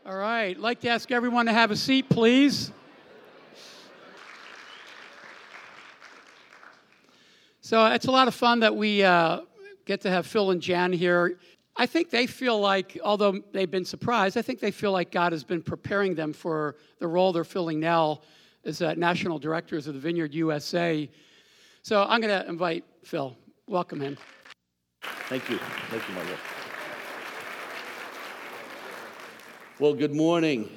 All right, I'd like to ask everyone to have a seat, please. So it's a lot of fun that we get to have Phil and Jan here. I think they feel like, although they've been surprised, I think they feel like God has been preparing them for the role they're filling now as national directors of the Vineyard USA. So I'm going to invite Phil. Welcome him. Thank you. Thank you, Michael. Well, good morning.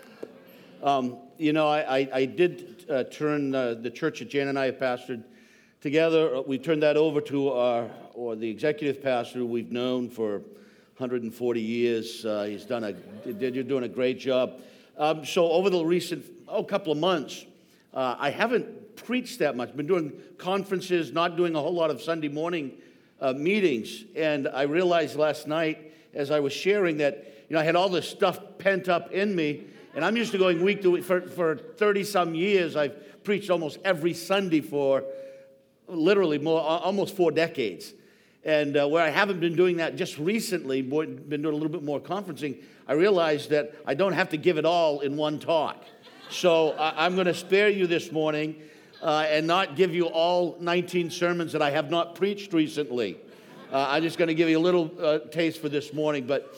I did turn the church that Jan and I have pastored together. We turned that over to the executive pastor who we've known for 140 years. You're doing a great job. So over the recent couple of months, I haven't preached that much. Been doing conferences, not doing a whole lot of Sunday morning meetings. And I realized last night as I was sharing that, I had all this stuff pent up in me, and I'm used to going week to week. For 30-some years, I've preached almost every Sunday for literally almost 4 decades. And where I haven't been doing that just recently, been doing a little bit more conferencing, I realized that I don't have to give it all in one talk. So I'm going to spare you this morning and not give you all 19 sermons that I have not preached recently. I'm just going to give you a little taste for this morning, but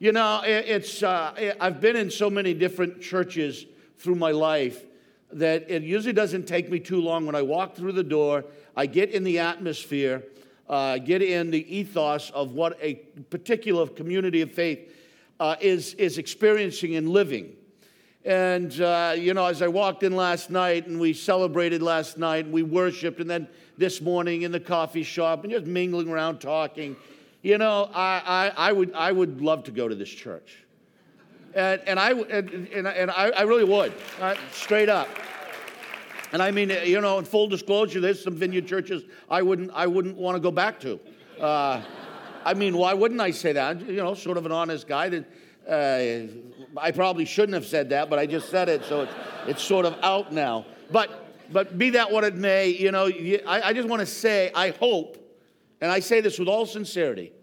I've been in so many different churches through my life that it usually doesn't take me too long. When I walk through the door, I get in the atmosphere, get in the ethos of what a particular community of faith is experiencing and living. And, as I walked in last night and we celebrated last night and we worshiped, and then this morning in the coffee shop and just mingling around talking, I would love to go to this church, and I really would, straight up. And I mean, in full disclosure, there's some Vineyard churches I wouldn't want to go back to. Why wouldn't I say that? Sort of an honest guy. That I probably shouldn't have said that, but I just said it, so it's sort of out now. But be that what it may, I just want to say, I hope. And I say this with all sincerity.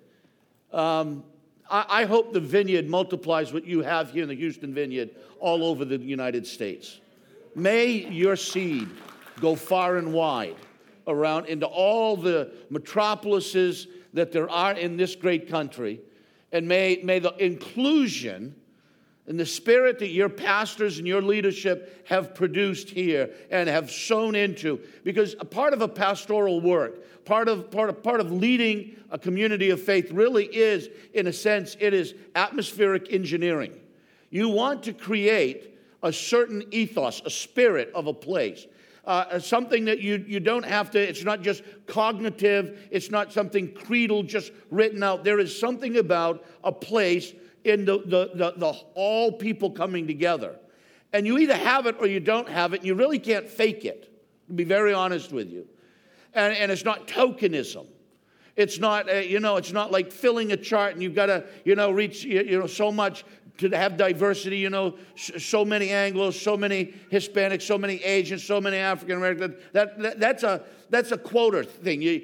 I hope the Vineyard multiplies what you have here in the Houston Vineyard all over the United States. May your seed go far and wide around into all the metropolises that there are in this great country. And may the inclusion and the spirit that your pastors and your leadership have produced here and have sown into, because a part of a pastoral work, part of leading a community of faith really is, in a sense, it is atmospheric engineering. You want to create a certain ethos, a spirit of a place, something that you don't have to, it's not just cognitive, it's not something creedal just written out. There is something about a place in the all people coming together. And you either have it or you don't have it, and you really can't fake it, to be very honest with you. And it's not tokenism. It's not, it's not like filling a chart and you've got to, reach, so much to have diversity, so many Anglos, so many Hispanics, so many Asians, so many African Americans. That's a quota thing.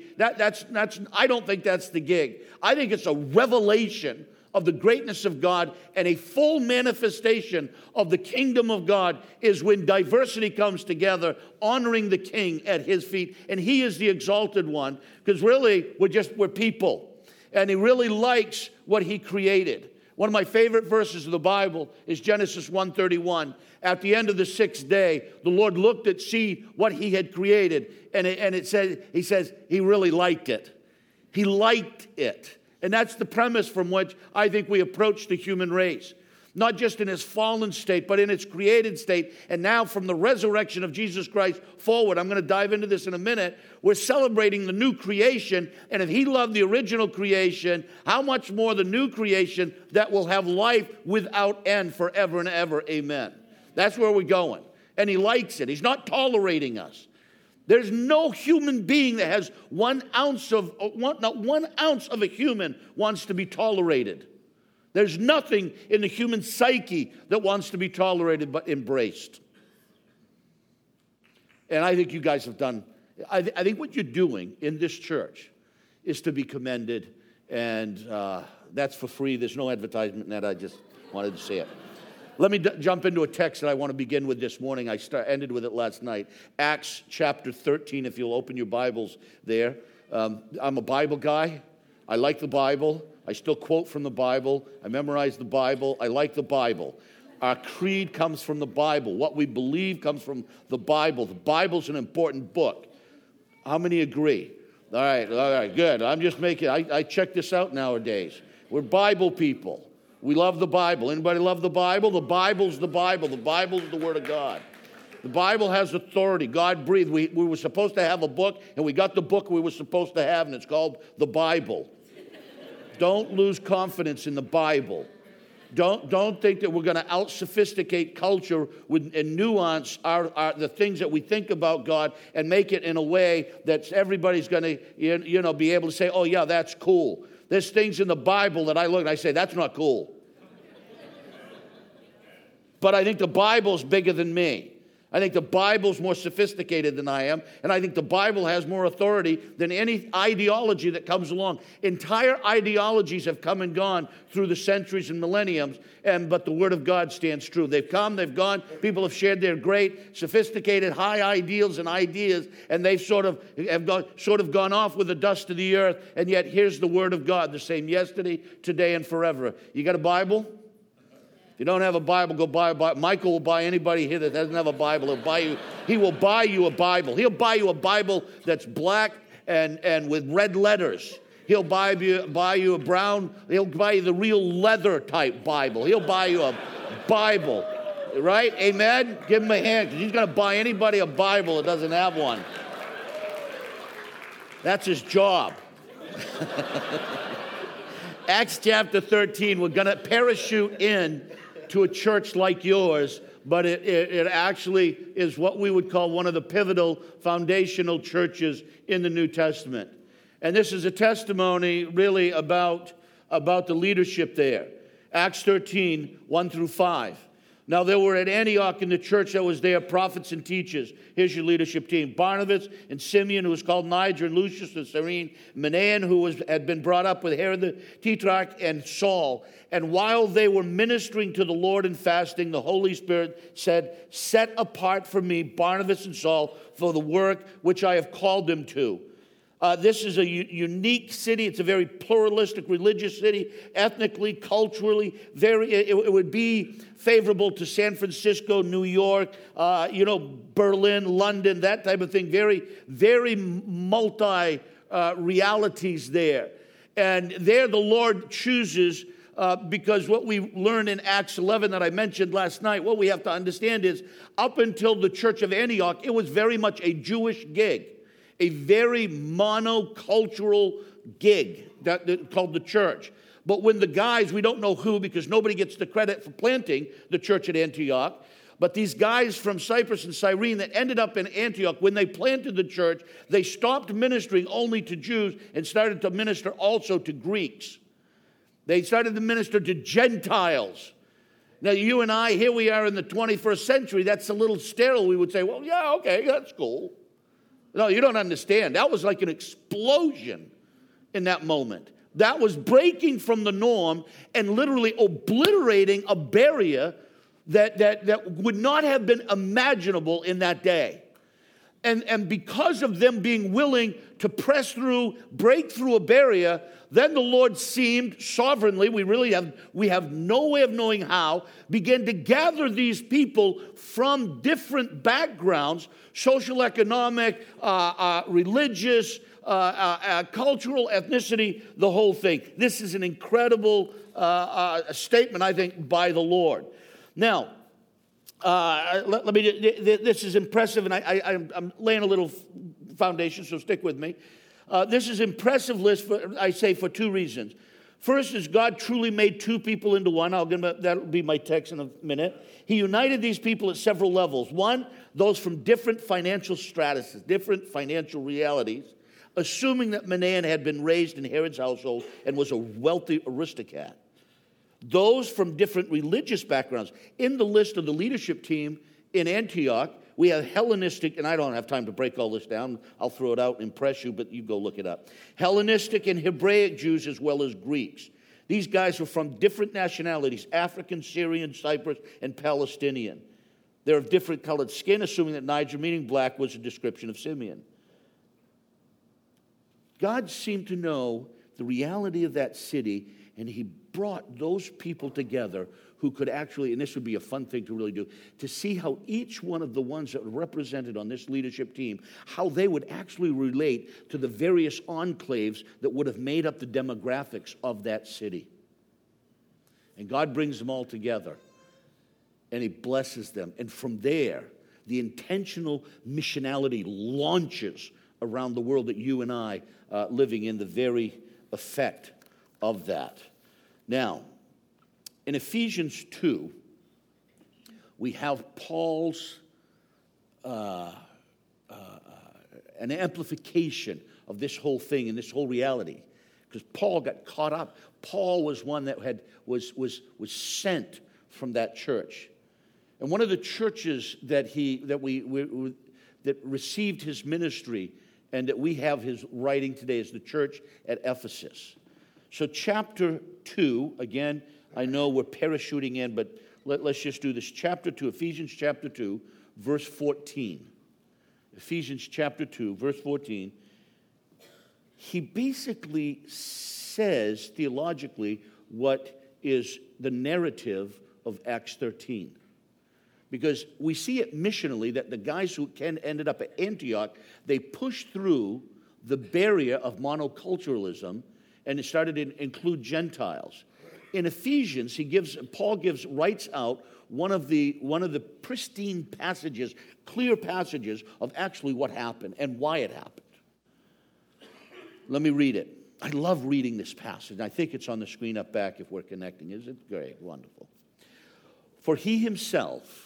I don't think that's the gig. I think it's a revelation of the greatness of God, and a full manifestation of the kingdom of God is when diversity comes together, honoring the King at his feet, and he is the exalted one, because really we're people, and he really likes what he created. One of my favorite verses of the Bible is Genesis 1:31. At the end of the 6th day, the Lord looked at see what he had created, and it said, he says he really liked it. He liked it. And that's the premise from which I think we approach the human race. Not just in its fallen state, but in its created state. And now from the resurrection of Jesus Christ forward, I'm going to dive into this in a minute, we're celebrating the new creation. And if he loved the original creation, how much more the new creation that will have life without end forever and ever. Amen. That's where we're going. And he likes it. He's not tolerating us. There's no human being that has not 1 ounce of a human wants to be tolerated. There's nothing in the human psyche that wants to be tolerated but embraced. And I think you guys have done, I think what you're doing in this church is to be commended, and that's for free. There's no advertisement in that. I just wanted to say it. Let me jump into a text that I want to begin with this morning. I ended with it last night. Acts chapter 13, if you'll open your Bibles there. I'm a Bible guy. I like the Bible. I still quote from the Bible. I memorize the Bible. I like the Bible. Our creed comes from the Bible. What we believe comes from the Bible. The Bible's an important book. How many agree? All right, good. I'm just making, I check this out nowadays. We're Bible people. We love the Bible. Anybody love the Bible? The Bible's the Bible. The Bible's the Word of God. The Bible has authority. God breathed. We were supposed to have a book, and we got the book we were supposed to have, and it's called the Bible. Don't lose confidence in the Bible. Don't think that we're going to out-sophisticate culture and nuance the things that we think about God and make it in a way that everybody's going to be able to say, oh, yeah, that's cool. There's things in the Bible that I look and I say, that's not cool. But I think the Bible's bigger than me. I think the Bible's more sophisticated than I am, and I think the Bible has more authority than any ideology that comes along. Entire ideologies have come and gone through the centuries and millenniums, but the Word of God stands true. They've come, they've gone. People have shared their great, sophisticated, high ideals and ideas, and they've sort of gone off with the dust of the earth, and yet here's the Word of God, the same yesterday, today, and forever. You got a Bible? If you don't have a Bible, go buy a Bible. Michael will buy anybody here that doesn't have a Bible. He will buy you a Bible. He'll buy you a Bible that's black and with red letters. He'll buy you a brown, he'll buy you the real leather type Bible. He'll buy you a Bible, right? Amen? Give him a hand, because he's going to buy anybody a Bible that doesn't have one. That's his job. Acts chapter 13, we're going to parachute in to a church like yours, but it actually is what we would call one of the pivotal foundational churches in the New Testament. And this is a testimony really about the leadership there. Acts 13, 1 through 5. Now there were at Antioch in the church that was there prophets and teachers. Here's your leadership team. Barnabas and Simeon, who was called Niger, and Lucius and Cyrene, Manaen, who had been brought up with Herod the Tetrarch, and Saul. And while they were ministering to the Lord and fasting, the Holy Spirit said, set apart for me Barnabas and Saul for the work which I have called them to. This is a unique city. It's a very pluralistic religious city, ethnically, culturally. It would be favorable to San Francisco, New York, Berlin, London, that type of thing. Very, very multi realities there. And there the Lord chooses, because what we learn in Acts 11 that I mentioned last night, what we have to understand is up until the church of Antioch, it was very much a Jewish gig. A very monocultural gig called the church. But when the guys, we don't know who, because nobody gets the credit for planting the church at Antioch, but these guys from Cyprus and Cyrene that ended up in Antioch, when they planted the church, they stopped ministering only to Jews and started to minister also to Greeks. They started to minister to Gentiles. Now, you and I, here we are in the 21st century, that's a little sterile. We would say, well, yeah, okay, that's cool. No, you don't understand. That was like an explosion in that moment. That was breaking from the norm and literally obliterating a barrier that would not have been imaginable in that day. And because of them being willing to press through, break through a barrier, then the Lord seemed sovereignly, we have no way of knowing how, began to gather these people from different backgrounds, social, economic, religious, cultural, ethnicity, the whole thing. This is an incredible statement, I think, by the Lord. Now, this is impressive, and I'm laying a little foundation, so stick with me. This is impressive list, for two reasons. First is God truly made two people into one. That'll be my text in a minute. He united these people at several levels. One, those from different financial stratuses, different financial realities, assuming that Manaen had been raised in Herod's household and was a wealthy aristocrat. Those from different religious backgrounds. In the list of the leadership team in Antioch, we have Hellenistic, and I don't have time to break all this down. I'll throw it out and impress you, but you go look it up. Hellenistic and Hebraic Jews as well as Greeks. These guys were from different nationalities: African, Syrian, Cyprus, and Palestinian. They're of different colored skin, assuming that Niger, meaning black, was a description of Simeon. God seemed to know the reality of that city, and he brought those people together who could actually, and this would be a fun thing to really do, to see how each one of the ones that were represented on this leadership team, how they would actually relate to the various enclaves that would have made up the demographics of that city. And God brings them all together, and he blesses them. And from there, the intentional missionality launches around the world that you and I living in the very effect of that. Now, in Ephesians 2, we have Paul's an amplification of this whole thing and this whole reality, because Paul got caught up. Paul was one that was sent from that church, and one of the churches that received his ministry and that we have his writing today is the church at Ephesus. So chapter 2, again, I know we're parachuting in, but let's just do this. Chapter 2, Ephesians chapter 2, verse 14. Ephesians chapter 2, verse 14. He basically says theologically what is the narrative of Acts 13. Because we see it missionally that the guys who ended up at Antioch, they pushed through the barrier of monoculturalism and it started to include Gentiles. In Ephesians, Paul writes out one of the pristine passages, clear passages of actually what happened and why it happened. Let me read it. I love reading this passage. I think it's on the screen up back if we're connecting. Is it? Great, wonderful. For he himself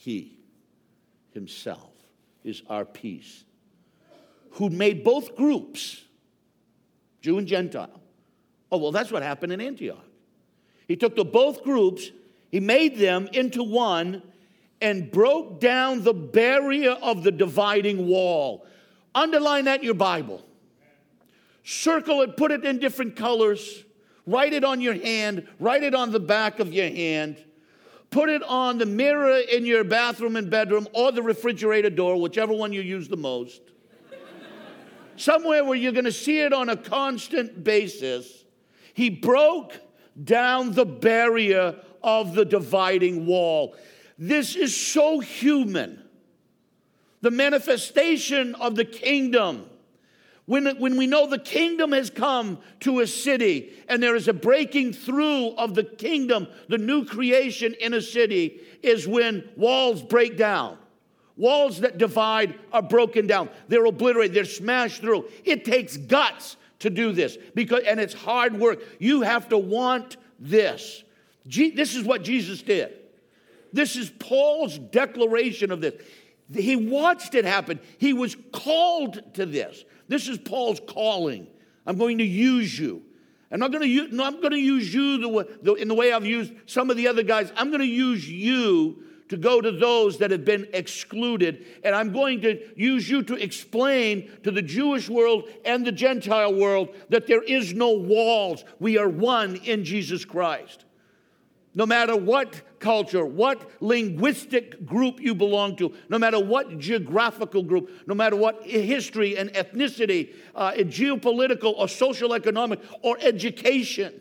is our peace, who made both groups, Jew and Gentile. Oh, well, that's what happened in Antioch. He took both groups, he made them into one, and broke down the barrier of the dividing wall. Underline that in your Bible. Circle it, put it in different colors. Write it on your hand. Write it on the back of your hand. Put it on the mirror in your bathroom and bedroom or the refrigerator door, whichever one you use the most. Somewhere where you're going to see it on a constant basis. He broke down the barrier of the dividing wall. This is so human. The manifestation of the kingdom. When we know the kingdom has come to a city and there is a breaking through of the kingdom, the new creation in a city, is when walls break down. Walls that divide are broken down. They're obliterated. They're smashed through. It takes guts to do this, and it's hard work. You have to want this. This is what Jesus did. This is Paul's declaration of this. He watched it happen. He was called to this. This is Paul's calling. I'm going to use you. I'm not going to use you in the way I've used some of the other guys. I'm going to use you to go to those that have been excluded. And I'm going to use you to explain to the Jewish world and the Gentile world that there is no walls. We are one in Jesus Christ. No matter what culture, what linguistic group you belong to, no matter what geographical group, no matter what history and ethnicity, geopolitical or social economic or education.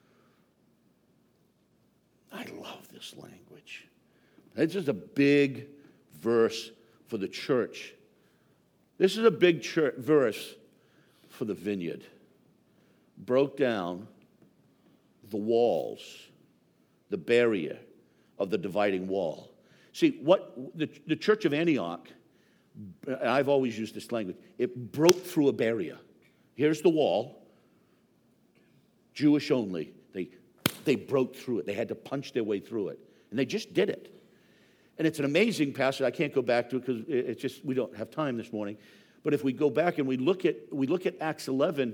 I love this language. This is a big verse for the church. This is a big verse for the vineyard. Broke down the walls, the barrier of the dividing wall. See, what the church of Antioch, I've always used this language, it broke through a barrier. Here's the wall, Jewish only. They broke through it. They had to punch their way through it. And they just did it. And it's an amazing passage. I can't go back to it because it's just, we don't have time this morning. But if we go back and we look at Acts 11,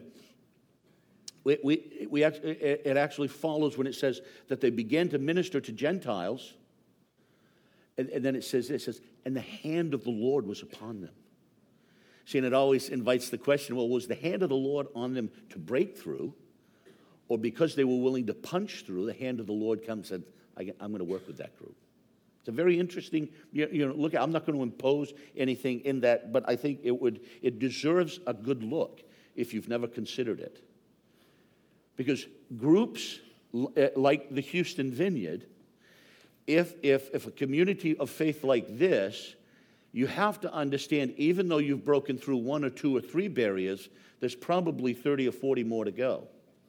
it actually follows when it says that they began to minister to Gentiles. And then it says, and the hand of the Lord was upon them. See, and it always invites the question, well, was the hand of the Lord on them to break through? or because they were willing to punch through, the hand of the Lord comes and said, I'm going to work with that group. It's a very interesting, look, I'm not going to impose anything in that, but I think it deserves a good look if you've never considered it. Because groups like the Houston Vineyard, if a community of faith like this, you have to understand, even though you've broken through 1 or 2 or 3 barriers, there's probably 30 or 40 more to go.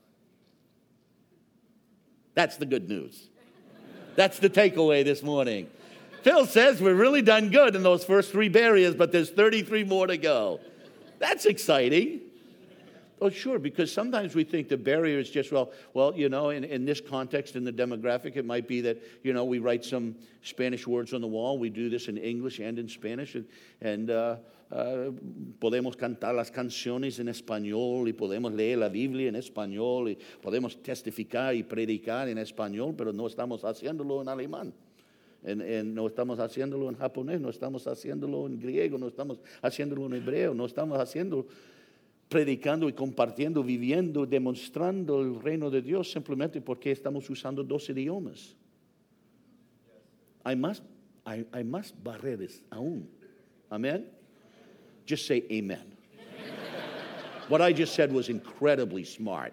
That's the good news. That's the takeaway this morning. Phil says we've really done good in those first 3 barriers, but there's 33 more to go. That's exciting. Oh, sure, because sometimes we think the barrier is just, in this context, in the demographic, it might be that, we write some Spanish words on the wall. We do this in English and in Spanish. And podemos cantar las canciones en español y podemos leer la Biblia en español y podemos testificar y predicar en español, pero no estamos haciéndolo en alemán. No estamos haciéndolo en japonés, no estamos haciéndolo en griego, no estamos haciéndolo en hebreo, no estamos haciendo... predicando y compartiendo, viviendo, demostrando el reino de Dios simplemente porque estamos usando 2 idiomas. Hay más barreras aún. Amen? Just say amen. What I just said was incredibly smart.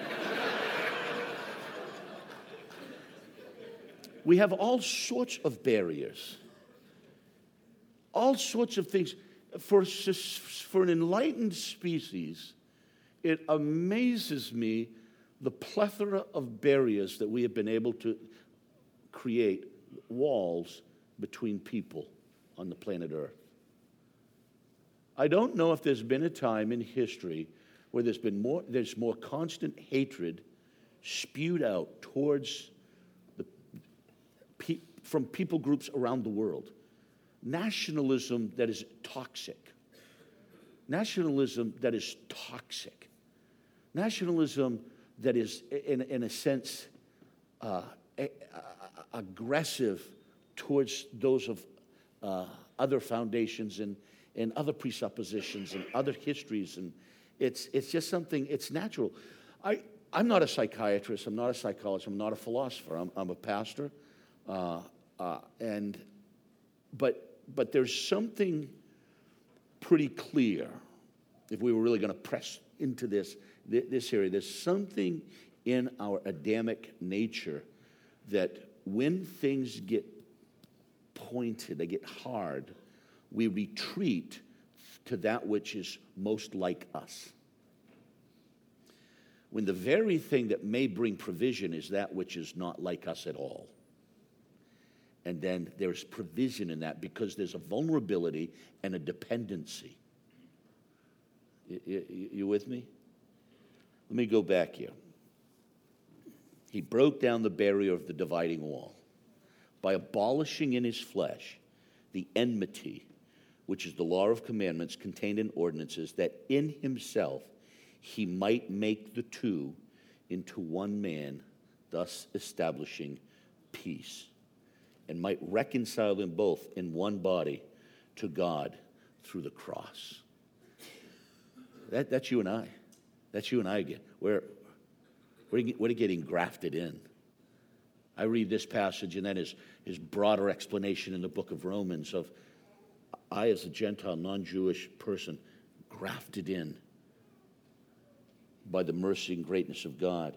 We have all sorts of barriers. All sorts of things. For an enlightened species, it amazes me the plethora of barriers that we have been able to create, walls between people on the planet Earth. I don't know if there's been a time in history where there's more constant hatred spewed out towards from people groups around the world. Nationalism that is toxic. Nationalism that is toxic. Nationalism that is, in a sense, aggressive towards those of other foundations and other presuppositions and other histories. And it's just something, it's natural. I'm not a psychiatrist. I'm not a psychologist. I'm not a philosopher. I'm a pastor. But there's something pretty clear, if we were really going to press into this area, there's something in our Adamic nature that when things get pointed, they get hard, we retreat to that which is most like us. When the very thing that may bring provision is that which is not like us at all. And then there's provision in that because there's a vulnerability and a dependency. You with me? Let me go back here. He broke down the barrier of the dividing wall by abolishing in his flesh the enmity, which is the law of commandments contained in ordinances, that in himself he might make the two into one man, thus establishing peace, and might reconcile them both in one body to God through the cross. That's you and I. That's you and I again. We're getting grafted in. I read this passage and then his broader explanation in the book of Romans of I as a Gentile, non-Jewish person, grafted in by the mercy and greatness of God.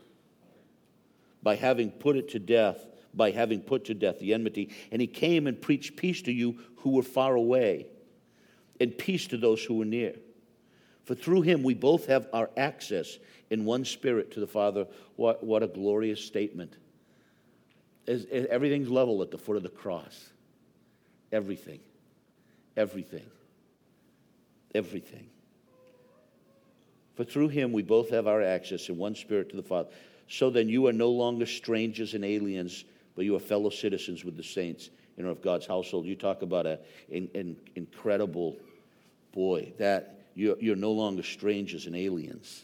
By having put to death the enmity, and he came and preached peace to you who were far away, and peace to those who were near. For through him we both have our access in one spirit to the Father. What a glorious statement. Everything's level at the foot of the cross. Everything. For through him we both have our access in one spirit to the Father. So then you are no longer strangers and aliens, but you are fellow citizens with the saints, of God's household. You talk about an incredible, boy, that you're no longer strangers and aliens.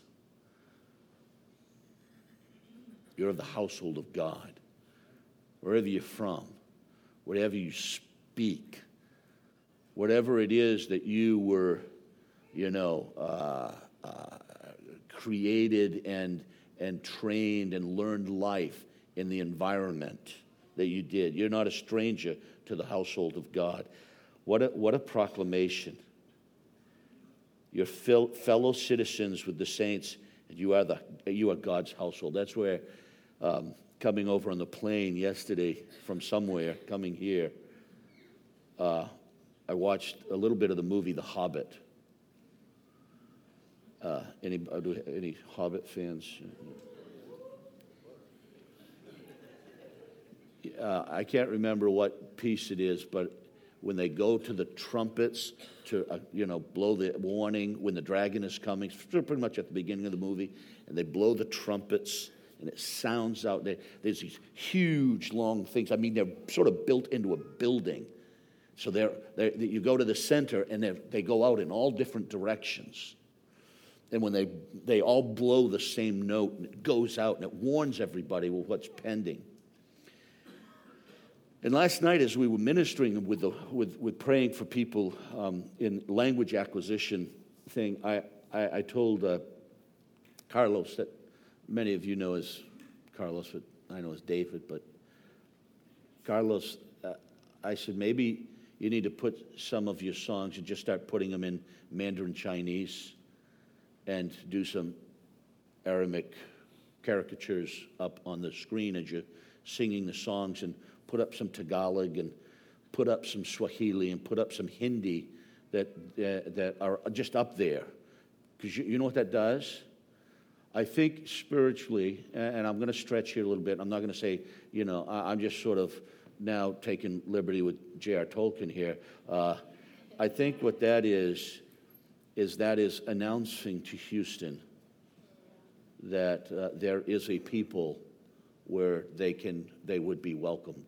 You're of the household of God. Wherever you're from, whatever you speak, whatever it is that you were, created and trained and learned life in the environment that you did. You're not a stranger to the household of God. What a proclamation. You're fellow citizens with the saints, and you are God's household. That's where, coming over on the plane yesterday from somewhere, coming here, I watched a little bit of the movie The Hobbit. Any Hobbit fans? I can't remember what piece it is, but when they go to the trumpets to blow the warning when the dragon is coming, pretty much at the beginning of the movie, and they blow the trumpets and it sounds out there. There's these huge long things. I mean, they're sort of built into a building. So you go to the center and they go out in all different directions. And when they all blow the same note, and it goes out and it warns everybody with what's pending. And last night, as we were ministering with praying for people in language acquisition thing, I told Carlos, that many of you know as Carlos, but I know as David, but Carlos, I said, maybe you need to put some of your songs and just start putting them in Mandarin Chinese and do some Aramaic caricatures up on the screen as you're singing the songs, and put up some Tagalog and put up some Swahili and put up some Hindi that are just up there. Because you know what that does? I think spiritually, and I'm going to stretch here a little bit. I'm not going to say, I'm just sort of now taking liberty with J.R. Tolkien here. I think what that is announcing to Houston that there is a people where they would be welcomed.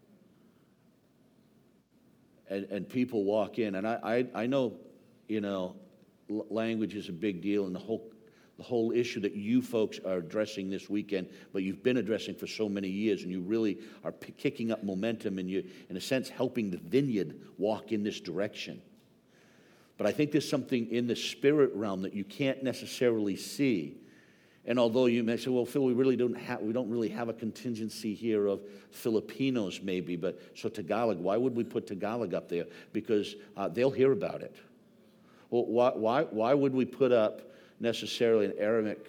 And people walk in, and I know, language is a big deal, and the whole issue that you folks are addressing this weekend, but you've been addressing for so many years, and you really are kicking up momentum, and you, in a sense, helping the vineyard walk in this direction. But I think there's something in the spirit realm that you can't necessarily see. And although you may say, well, Phil, we don't really have a contingency here of Filipinos maybe, but so Tagalog, why would we put Tagalog up there? Because they'll hear about it. Well, why would we put up necessarily an Aramaic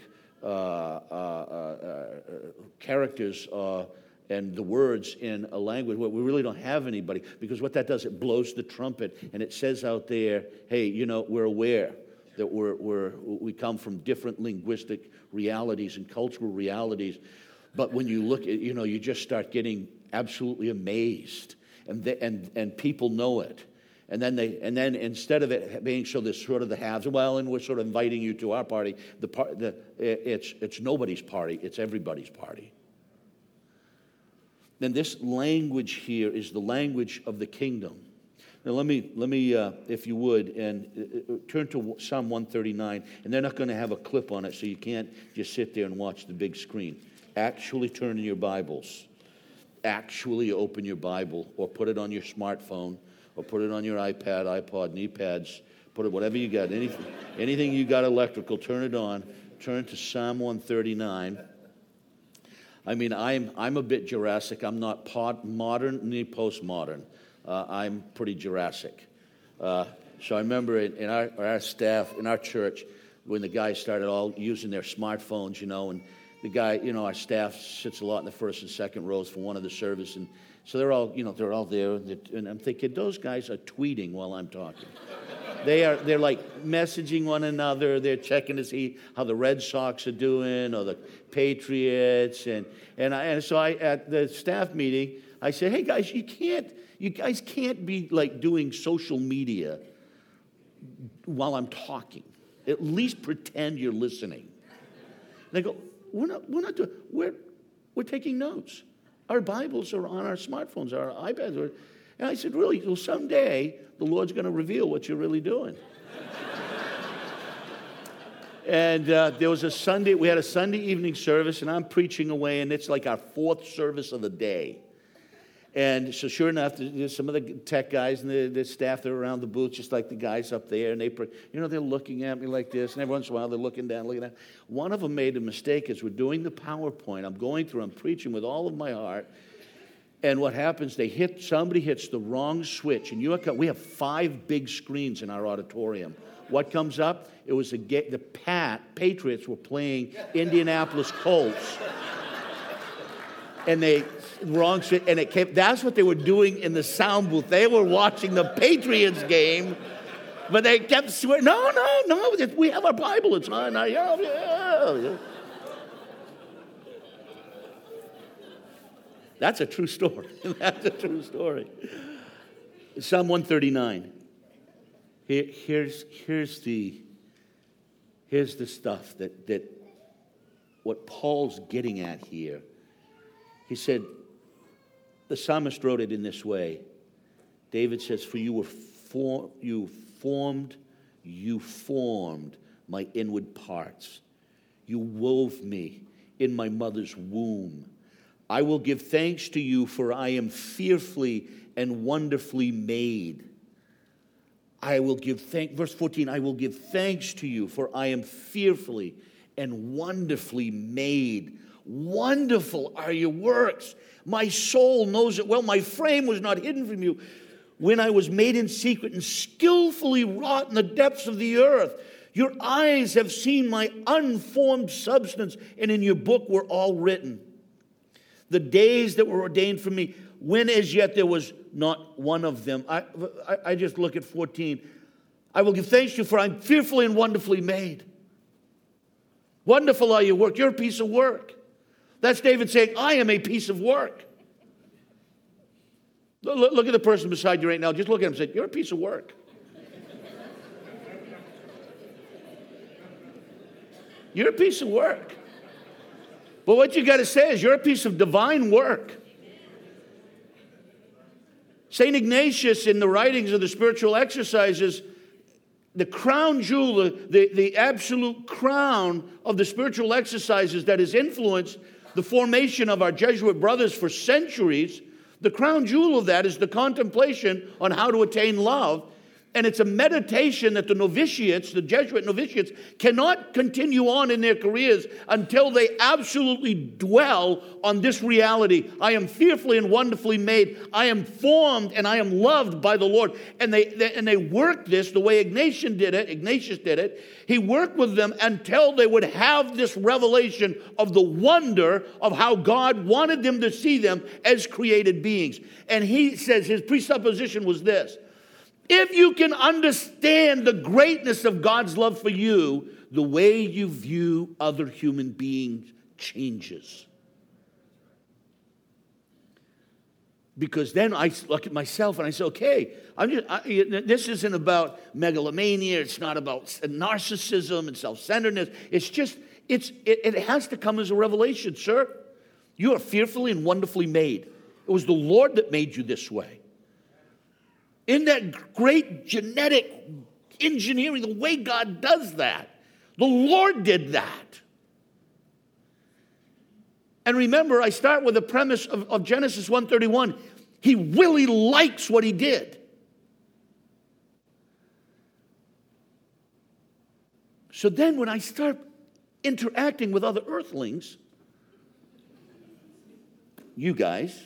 characters and the words in a language where we really don't have anybody? Because what that does, it blows the trumpet, and it says out there, hey, we're aware that we come from different linguistic realities and cultural realities. But when you look at, you just start getting absolutely amazed, and people know it. And then instead of it being so this sort of the haves, and we're sort of inviting you to our party, it's nobody's party, it's everybody's party. Then this language here is the language of the kingdom. Now let me, if you would, and turn to Psalm 139, and they're not going to have a clip on it, so you can't just sit there and watch the big screen. Actually turn in your Bibles. Actually open your Bible, or put it on your smartphone, or put it on your iPad, iPod, knee pads, put it, whatever you got, anything you got electrical, turn it on, turn to Psalm 139. I mean, I'm a bit Jurassic. I'm not modern ni postmodern. I'm pretty Jurassic. So I remember in our staff, in our church, when the guys started all using their smartphones, and the guy, our staff sits a lot in the first and second rows for one of the service, and so they're all there, and I'm thinking, those guys are tweeting while I'm talking. They're like messaging one another. They're checking to see how the Red Sox are doing or the Patriots, and so at the staff meeting, I said, hey guys, you guys can't be like doing social media while I'm talking. At least pretend you're listening. And they go, we're not doing. We're taking notes. Our Bibles are on our smartphones, our iPads. And I said, really? Well, someday the Lord's going to reveal what you're really doing. And there was we had a Sunday evening service, and I'm preaching away, and it's like our fourth service of the day. And so sure enough, there's some of the tech guys and the staff that are around the booth, just like the guys up there. And they're looking at me like this. And every once in a while, they're looking down, looking at. One of them made a mistake as we're doing the PowerPoint. I'm preaching with all of my heart. And what happens, somebody hits the wrong switch. And we have 5 big screens in our auditorium. What comes up? It was the Patriots were playing Indianapolis Colts. And wrong switch, and it came. That's what they were doing in the sound booth. They were watching the Patriots game, but they kept swearing, no, we have our Bible. It's on. Yeah. That's a true story. That's a true story. Psalm 139. Here's the stuff that what Paul's getting at here. He said, the psalmist wrote it in this way. David says, "For you formed my inward parts. You wove me in my mother's womb. I will give thanks to you, for I am fearfully and wonderfully made." Verse 14, I will give thanks to you, for I am fearfully and wonderfully made. Wonderful are your works. My soul knows it well. My frame was not hidden from you when I was made in secret and skillfully wrought in the depths of the earth. Your eyes have seen my unformed substance, and in your book were all written. The days that were ordained for me, when as yet there was not one of them. I just look at 14. I will give thanks to you, for I'm fearfully and wonderfully made. Wonderful are your work. You're a piece of work. That's David saying, I am a piece of work. Look at the person beside you right now. Just look at him and say, you're a piece of work. You're a piece of work. But what you got to say is you're a piece of divine work. St. Ignatius, in the writings of the spiritual exercises, the crown jewel, the absolute crown of the spiritual exercises that has influenced the formation of our Jesuit brothers for centuries, the crown jewel of that is the contemplation on how to attain love. And it's a meditation that the novitiates, the Jesuit novitiates, cannot continue on in their careers until they absolutely dwell on this reality. I am fearfully and wonderfully made. I am formed and I am loved by the Lord. And they worked this the way Ignatius did it. He worked with them until they would have this revelation of the wonder of how God wanted them to see them as created beings. And he says his presupposition was this: if you can understand the greatness of God's love for you, the way you view other human beings changes. Because then I look at myself and I say, okay, this isn't about megalomania. It's not about narcissism and self-centeredness. It has to come as a revelation, sir. You are fearfully and wonderfully made. It was the Lord that made you this way. In that great genetic engineering, the way God does that, the Lord did that. And remember, I start with the premise of Genesis 1:31. He really likes what he did. So then when I start interacting with other earthlings, you guys,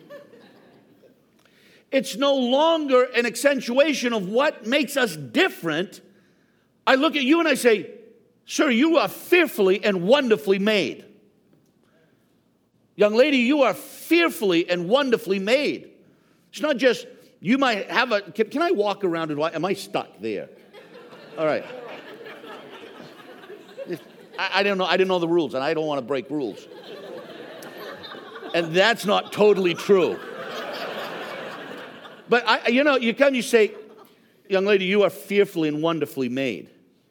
it's no longer an accentuation of what makes us different. I look at you and I say, sir, you are fearfully and wonderfully made. Young lady, you are fearfully and wonderfully made. It's not just, you might have can I walk around and am I stuck there? All right. I didn't know the rules, and I don't want to break rules. And that's not totally true. But, you come, you say, young lady, you are fearfully and wonderfully made.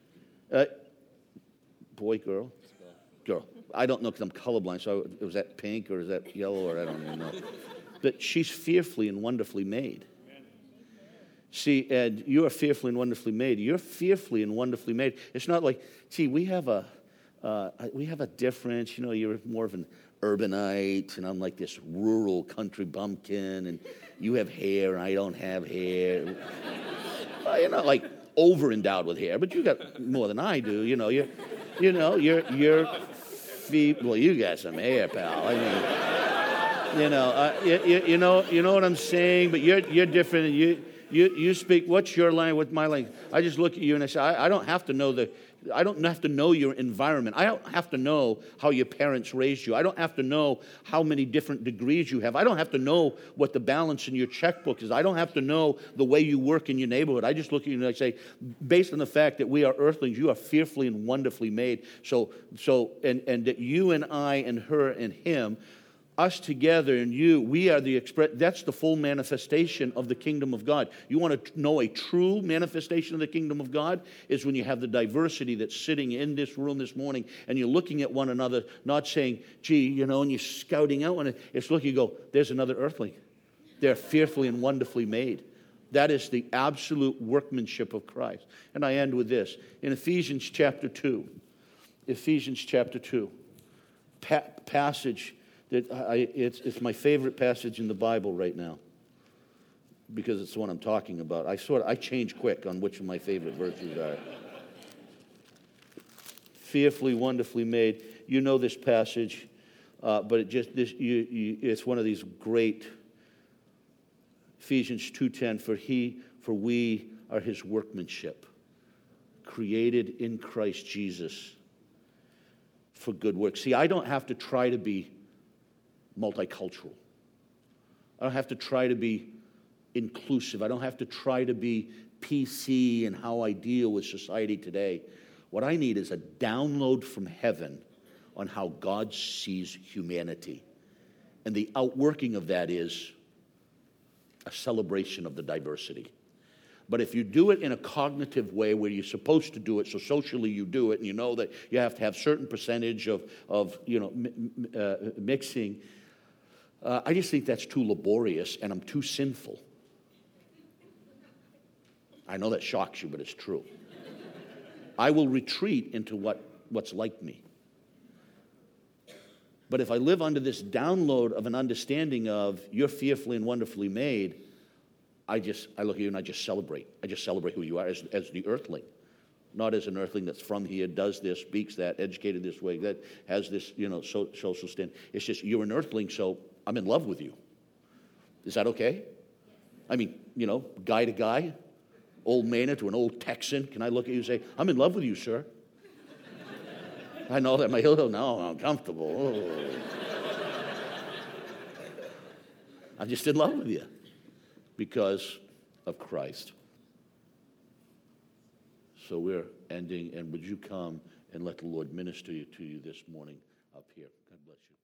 Boy, girl? Girl. I don't know because I'm colorblind, so was that pink or is that yellow or I don't even know. But she's fearfully and wonderfully made. See, Ed, you are fearfully and wonderfully made. You're fearfully and wonderfully made. It's not like, see, we have a difference. You're more of an urbanite, and I'm like this rural country bumpkin, and you have hair, and I don't have hair. Well, you're not like over-endowed with hair, but you got more than I do. You're well, you got some hair, pal. I mean, you know what I'm saying. But you're different. You speak. What's your language? What's my language? I just look at you and I say, I don't have to know your environment. I don't have to know how your parents raised you. I don't have to know how many different degrees you have. I don't have to know what the balance in your checkbook is. I don't have to know the way you work in your neighborhood. I just look at you and I say, based on the fact that we are earthlings, you are fearfully and wonderfully made. And that you and I and her and him, us together and you, we are that's the full manifestation of the kingdom of God. You want to know a true manifestation of the kingdom of God is when you have the diversity that's sitting in this room this morning and you're looking at one another, not saying, gee, and you're scouting out. It's looking, you go, there's another earthling. They're fearfully and wonderfully made. That is the absolute workmanship of Christ. And I end with this. In Ephesians chapter 2, passage that it's my favorite passage in the Bible right now because it's the one I'm talking about. I change quick on which of my favorite verses are. Fearfully, wonderfully made. You know this passage, but it's one of these great. Ephesians 2:10. For we are His workmanship, created in Christ Jesus for good works. See, I don't have to try to be multicultural. I don't have to try to be inclusive. I don't have to try to be PC in how I deal with society today. What I need is a download from heaven on how God sees humanity. And the outworking of that is a celebration of the diversity. But if you do it in a cognitive way where you're supposed to do it, so socially you do it, and you know that you have to have certain percentage of mixing, I just think that's too laborious, and I'm too sinful. I know that shocks you, but it's true. I will retreat into what's like me. But if I live under this download of an understanding of you're fearfully and wonderfully made, I look at you and I just celebrate. I just celebrate who you are as the earthling. Not as an earthling that's from here, does this, speaks that, educated this way, that has this, social stand. It's just you're an earthling, so I'm in love with you. Is that okay? I mean, guy to guy, old Maynard to an old Texan. Can I look at you and say, I'm in love with you, sir? I know that my heel now I'm uncomfortable. Oh. I'm just in love with you because of Christ. So we're ending, and would you come and let the Lord minister to you this morning up here? God bless you.